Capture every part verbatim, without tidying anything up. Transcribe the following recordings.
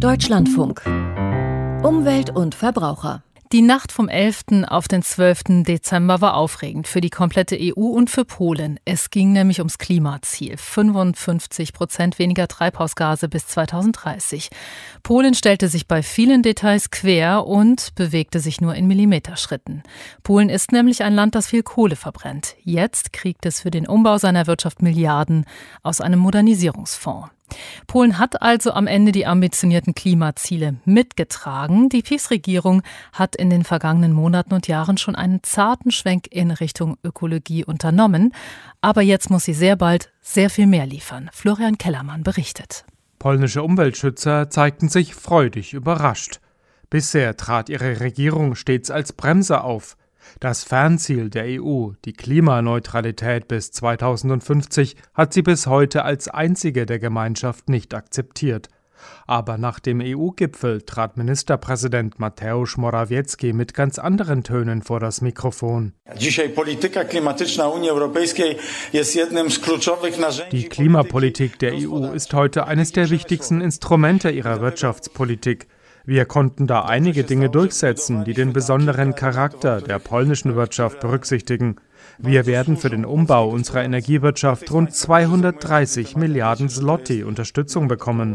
Deutschlandfunk. Umwelt und Verbraucher. Die Nacht vom elften auf den zwölften Dezember war aufregend für die komplette E U und für Polen. Es ging nämlich ums Klimaziel. fünfundfünfzig Prozent weniger Treibhausgase bis zweitausenddreißig. Polen stellte sich bei vielen Details quer und bewegte sich nur in Millimeterschritten. Polen ist nämlich ein Land, das viel Kohle verbrennt. Jetzt kriegt es für den Umbau seiner Wirtschaft Milliarden aus einem Modernisierungsfonds. Polen hat also am Ende die ambitionierten Klimaziele mitgetragen. Die PiS-Regierung hat in den vergangenen Monaten und Jahren schon einen zarten Schwenk in Richtung Ökologie unternommen. Aber jetzt muss sie sehr bald sehr viel mehr liefern. Florian Kellermann berichtet. Polnische Umweltschützer zeigten sich freudig überrascht. Bisher trat ihre Regierung stets als Bremse auf. Das Fernziel der E U, die Klimaneutralität bis zweitausendfünfzig, hat sie bis heute als einzige der Gemeinschaft nicht akzeptiert. Aber nach dem E U-Gipfel trat Ministerpräsident Mateusz Morawiecki mit ganz anderen Tönen vor das Mikrofon. Die Klimapolitik der E U ist heute eines der wichtigsten Instrumente ihrer Wirtschaftspolitik. Wir konnten da einige Dinge durchsetzen, die den besonderen Charakter der polnischen Wirtschaft berücksichtigen. Wir werden für den Umbau unserer Energiewirtschaft rund zweihundertdreißig Milliarden Zloty Unterstützung bekommen.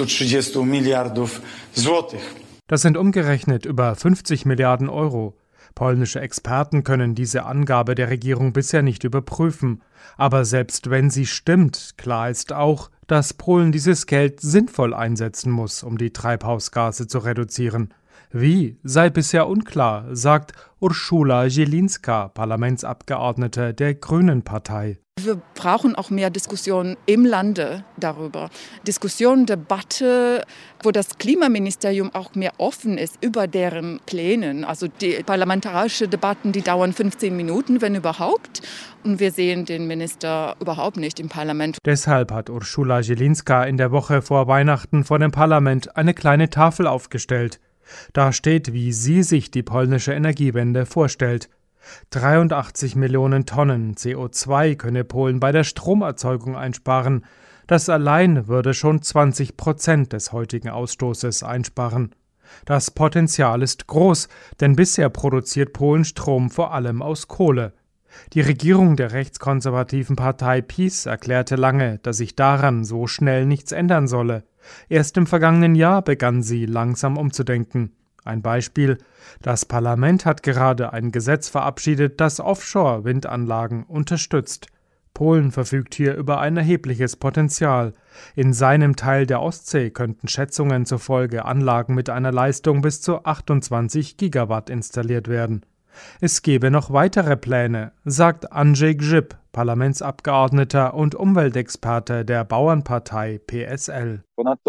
Das sind umgerechnet über fünfzig Milliarden Euro. Polnische Experten können diese Angabe der Regierung bisher nicht überprüfen. Aber selbst wenn sie stimmt, klar ist auch, dass Polen dieses Geld sinnvoll einsetzen muss, um die Treibhausgase zu reduzieren. Wie, sei bisher unklar, sagt Urszula Zielińska, Parlamentsabgeordnete der Grünen-Partei. Wir brauchen auch mehr Diskussionen im Lande darüber. Diskussion, Debatte, wo das Klimaministerium auch mehr offen ist über deren Pläne. Also die parlamentarischen Debatten, die dauern fünfzehn Minuten, wenn überhaupt. Und wir sehen den Minister überhaupt nicht im Parlament. Deshalb hat Urszula Zielińska in der Woche vor Weihnachten vor dem Parlament eine kleine Tafel aufgestellt. Da steht, wie sie sich die polnische Energiewende vorstellt. dreiundachtzig Millionen Tonnen C O zwei könne Polen bei der Stromerzeugung einsparen. Das allein würde schon zwanzig Prozent des heutigen Ausstoßes einsparen. Das Potenzial ist groß, denn bisher produziert Polen Strom vor allem aus Kohle. Die Regierung der rechtskonservativen Partei PiS erklärte lange, dass sich daran so schnell nichts ändern solle. Erst im vergangenen Jahr begann sie langsam umzudenken. Ein Beispiel: Das Parlament hat gerade ein Gesetz verabschiedet, das Offshore-Windanlagen unterstützt. Polen verfügt hier über ein erhebliches Potenzial. In seinem Teil der Ostsee könnten Schätzungen zufolge Anlagen mit einer Leistung bis zu achtundzwanzig Gigawatt installiert werden. Es gebe noch weitere Pläne, sagt Andrzej Grzyb, Parlamentsabgeordneter und Umweltexperte der Bauernpartei P S L.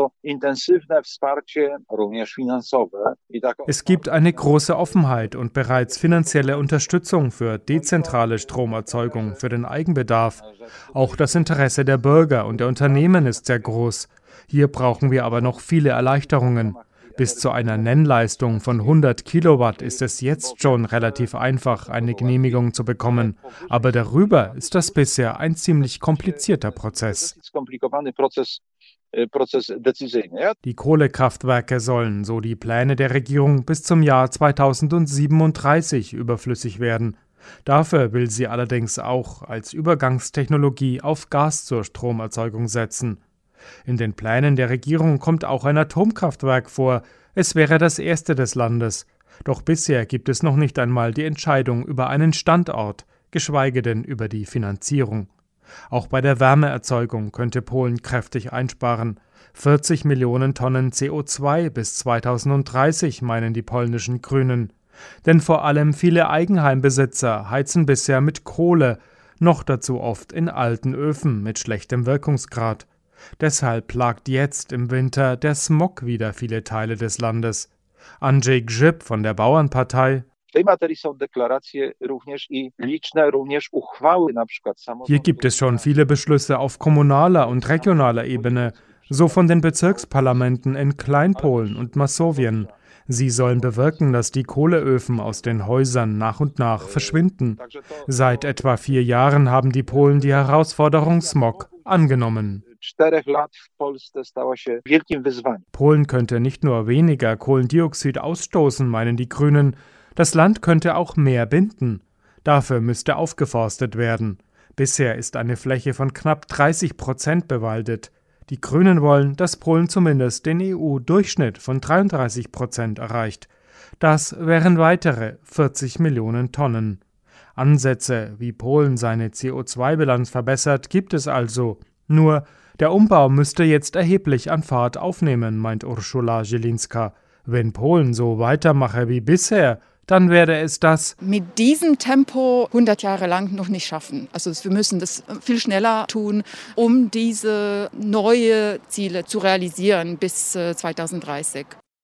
Es gibt eine große Offenheit und bereits finanzielle Unterstützung für dezentrale Stromerzeugung für den Eigenbedarf. Auch das Interesse der Bürger und der Unternehmen ist sehr groß. Hier brauchen wir aber noch viele Erleichterungen. Bis zu einer Nennleistung von hundert Kilowatt ist es jetzt schon relativ einfach, eine Genehmigung zu bekommen. Aber darüber ist das bisher ein ziemlich komplizierter Prozess. Die Kohlekraftwerke sollen, so die Pläne der Regierung, bis zum Jahr zweitausendsiebenunddreißig überflüssig werden. Dafür will sie allerdings auch als Übergangstechnologie auf Gas zur Stromerzeugung setzen. In den Plänen der Regierung kommt auch ein Atomkraftwerk vor. Es wäre das erste des Landes. Doch bisher gibt es noch nicht einmal die Entscheidung über einen Standort, geschweige denn über die Finanzierung. Auch bei der Wärmeerzeugung könnte Polen kräftig einsparen. vierzig Millionen Tonnen C O zwei bis zweitausenddreißig, meinen die polnischen Grünen. Denn vor allem viele Eigenheimbesitzer heizen bisher mit Kohle, noch dazu oft in alten Öfen mit schlechtem Wirkungsgrad. Deshalb plagt jetzt im Winter der Smog wieder viele Teile des Landes. Andrzej Grzyb von der Bauernpartei: Hier gibt es schon viele Beschlüsse auf kommunaler und regionaler Ebene, so von den Bezirksparlamenten in Kleinpolen und Masowien. Sie sollen bewirken, dass die Kohleöfen aus den Häusern nach und nach verschwinden. Seit etwa vier Jahren haben die Polen die Herausforderung Smog angenommen. Polen könnte nicht nur weniger Kohlendioxid ausstoßen, meinen die Grünen, das Land könnte auch mehr binden. Dafür müsste aufgeforstet werden. Bisher ist eine Fläche von knapp dreißig Prozent bewaldet. Die Grünen wollen, dass Polen zumindest den E U-Durchschnitt von dreiunddreißig Prozent erreicht. Das wären weitere vierzig Millionen Tonnen. Ansätze, wie Polen seine C O zwei Bilanz verbessert, gibt es also. Nur, der Umbau müsste jetzt erheblich an Fahrt aufnehmen, meint Urszula Zielińska. Wenn Polen so weitermache wie bisher, dann werde es das mit diesem Tempo hundert Jahre lang noch nicht schaffen. Also wir müssen das viel schneller tun, um diese neuen Ziele zu realisieren bis zweitausenddreißig.